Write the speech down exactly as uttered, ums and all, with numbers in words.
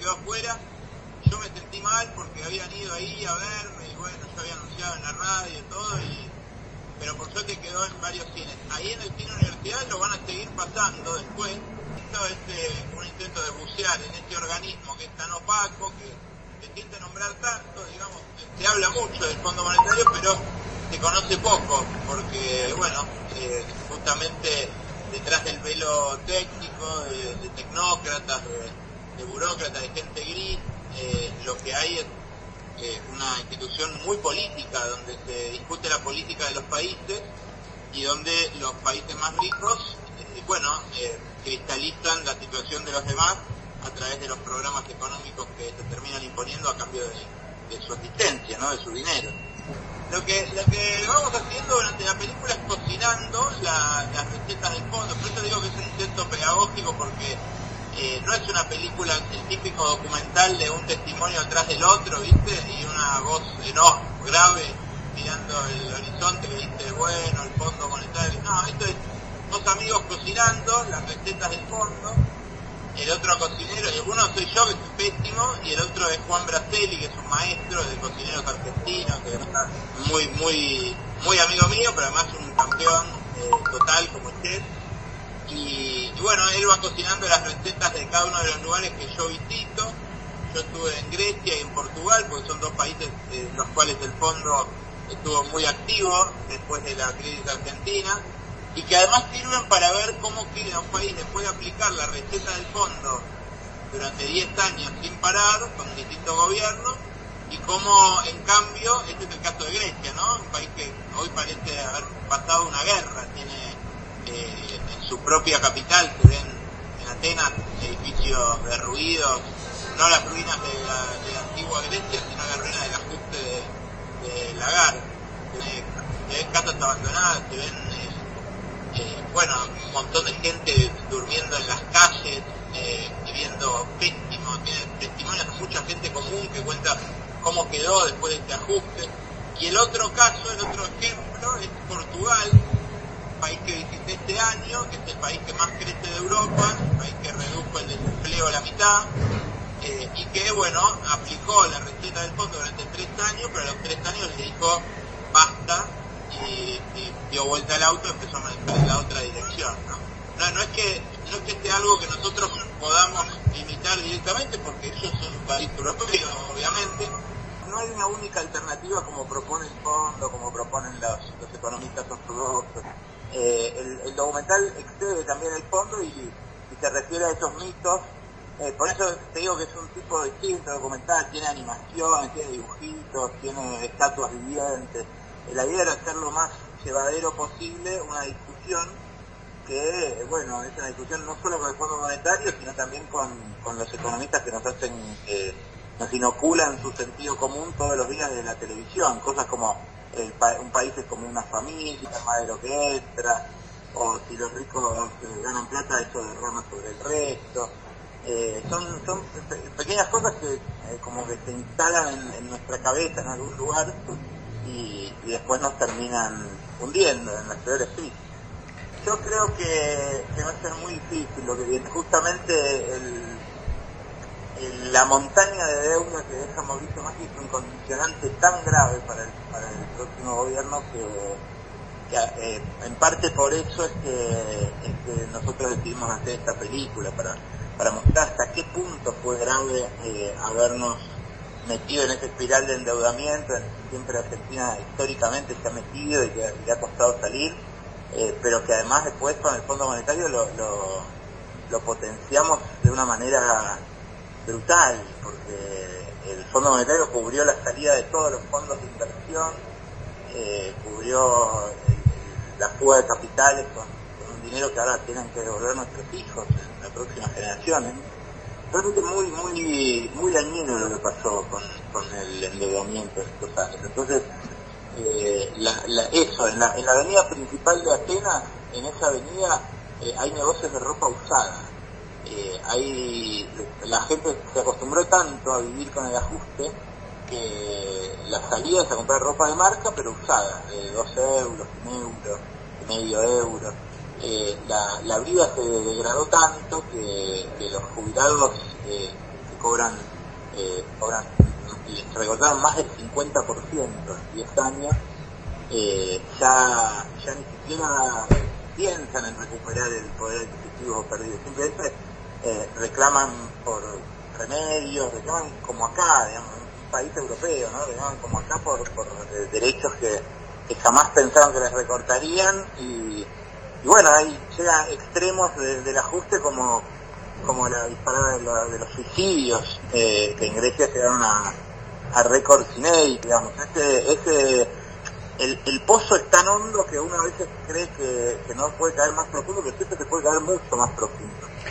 quedó afuera. Yo me sentí mal porque habían ido ahí a verme y bueno, yo había anunciado en la radio y todo, y, pero por suerte quedó en varios cines. Ahí en el cine Universidad lo van a seguir pasando después. Esto es eh, un intento de bucear en este organismo que es tan opaco, que se siente nombrar tanto, digamos, se habla mucho del Fondo Monetario, pero se conoce poco, porque bueno, eh, justamente detrás del velo técnico, de, de tecnócratas, de, de burócratas, de gente gris, eh, lo que hay es eh, una institución muy política, donde se discute la política de los países y donde los países más ricos, eh, bueno, eh, cristalizan la situación de los demás a través de los programas económicos que se terminan imponiendo a cambio de, de su asistencia, ¿no? De su dinero. Lo que, lo que vamos haciendo durante la película es cocinando la, las recetas del fondo. Por eso digo que es un intento pedagógico, porque eh, no es una película, el típico documental de un testimonio atrás del otro, ¿viste? Y una voz en off, grave, mirando el horizonte que dice, bueno, el Fondo Monetario. No, esto es dos amigos cocinando las recetas del fondo. El otro cocinero, uno soy yo, que es pésimo, y el otro es Juan Braselli, que es un maestro de cocineros argentinos, que es muy, muy, muy amigo mío, pero además un campeón eh, total como chef. Y, y bueno, él va cocinando las recetas de cada uno de los lugares que yo visito. Yo estuve en Grecia y en Portugal, porque son dos países en los cuales el fondo estuvo muy activo después de la crisis argentina, y que además sirven para ver cómo queda un país después de aplicar la receta del fondo durante diez años sin parar, con distintos gobiernos, y cómo en cambio, este es el caso de Grecia, ¿no? Un país que hoy parece haber pasado una guerra, tiene eh, en su propia capital, se ven en Atenas edificios derruidos, no las ruinas de la, de la antigua Grecia, sino las ruinas del ajuste de, de Lagar. Se ven casas abandonadas, se ven Eh, bueno, un montón de gente durmiendo en las calles, eh, viviendo pésimo, tiene testimonios de mucha gente común que cuenta cómo quedó después de este ajuste. Y el otro caso, el otro ejemplo, es Portugal, país que visité este año, que es el país que más crece de Europa, el país que redujo el desempleo a la mitad, eh, y que, bueno, aplicó la receta del fondo durante tres años, pero a los tres años le dijo, basta, y, y dio vuelta al auto y empezó a manejar en la otra dirección, ¿no? No, no es que no es que sea algo que nosotros podamos imitar directamente, porque ellos son un país europeo, obviamente. No hay una única alternativa como propone el fondo, como proponen los, los economistas ortodoxos. Eh, el, el documental excede también el fondo y, y se refiere a esos mitos. Eh, por eso te digo que es un tipo distinto documental, tiene animación, tiene dibujitos, tiene estatuas vivientes. La idea era hacer lo más llevadero posible una discusión que, bueno, es una discusión no solo con el Fondo Monetario, sino también con, con los economistas que nos hacen, eh, nos inoculan su sentido común todos los días de la televisión, cosas como el pa un país es como una familia, más de lo que entra, o si los ricos eh, ganan plata, eso derrama sobre el resto. Eh, son, son pe pequeñas cosas que eh, como que se instalan en, en nuestra cabeza en algún lugar, Y, y después nos terminan hundiendo en las peores crisis. Yo creo que, que va a ser muy difícil lo que viene. Justamente el, el, la montaña de deuda que deja Mauricio Macri es un condicionante tan grave para el, para el próximo gobierno que, que eh, en parte por eso es que, es que nosotros decidimos hacer esta película, para, para mostrar hasta qué punto fue grave eh, habernos metido en esa espiral de endeudamiento. Siempre Argentina históricamente se ha metido y que le ha costado salir, eh, pero que además después con el Fondo Monetario lo, lo, lo potenciamos de una manera brutal, porque el Fondo Monetario cubrió la salida de todos los fondos de inversión, eh, cubrió el, la fuga de capitales con, con un dinero que ahora tienen que devolver nuestros hijos en las próximas generaciones. Realmente muy, muy, muy dañino lo que pasó con, con el endeudamiento de estos años. Entonces, eh, la, la, eso, en la, en la avenida principal de Atenas, en esa avenida, eh, hay negocios de ropa usada. Eh, hay, la gente se acostumbró tanto a vivir con el ajuste que la salida es a comprar ropa de marca, pero usada, de dos euros, un euro, medio euro. Eh, la, la vida se degradó tanto que, que los jubilados eh, cobran, eh, cobran y recortaron más del cincuenta por ciento en diez años, eh, ya, ya ni siquiera piensan en recuperar el poder adquisitivo perdido, simplemente eh, reclaman por remedios, reclaman como acá, digamos, un país europeo, ¿no? Reclaman como acá por, por eh, derechos que, que jamás pensaron que les recortarían y, y bueno, ahí llega extremos de, del ajuste como como la disparada de, la, de los suicidios, eh, que en Grecia llegaron a, a récords inéditos, digamos. Ese, ese, el, el pozo es tan hondo que uno a veces cree que, que no puede caer más profundo, que siempre se puede caer mucho más profundo.